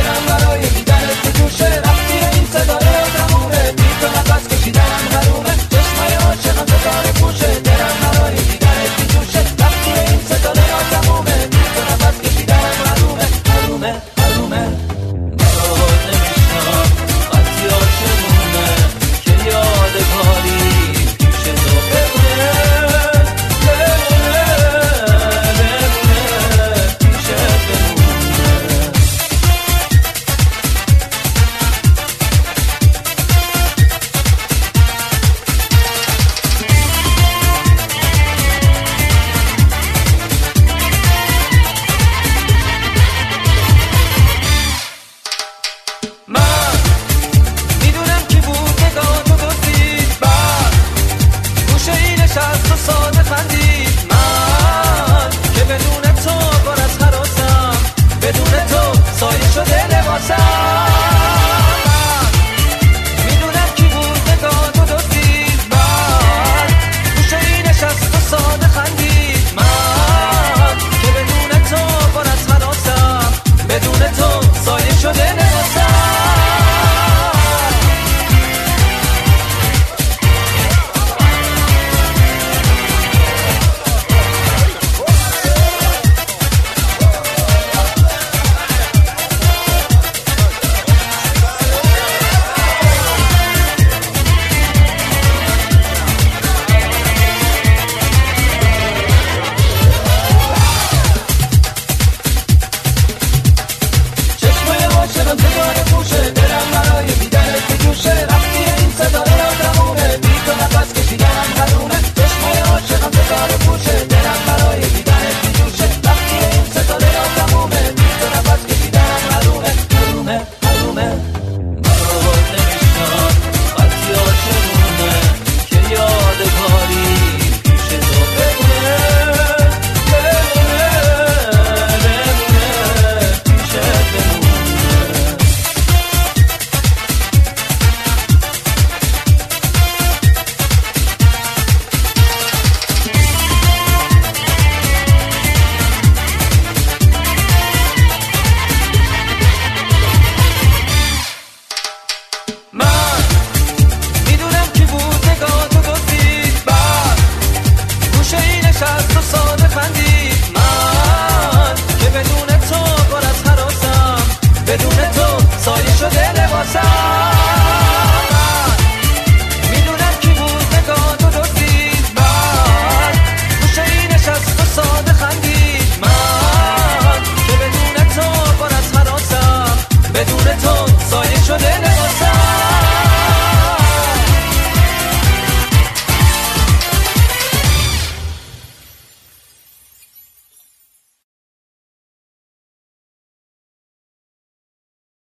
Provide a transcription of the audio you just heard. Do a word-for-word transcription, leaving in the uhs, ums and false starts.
دلم برای دیدنت تو جوشه رفتی این صدا رو تمومه بی تو نفس کشیدنم حرومه چشمای عاشقم ستاره پوشه دلم برای دیدنت تو جوشه رفتی این صدا رو تمومه بی تو نفس کشیدنم حرومه حرومه حرومه برات نمیشنم خطی عاشقونه که یادگاری پیش تو بمونه بدون تو سایه شده لباسم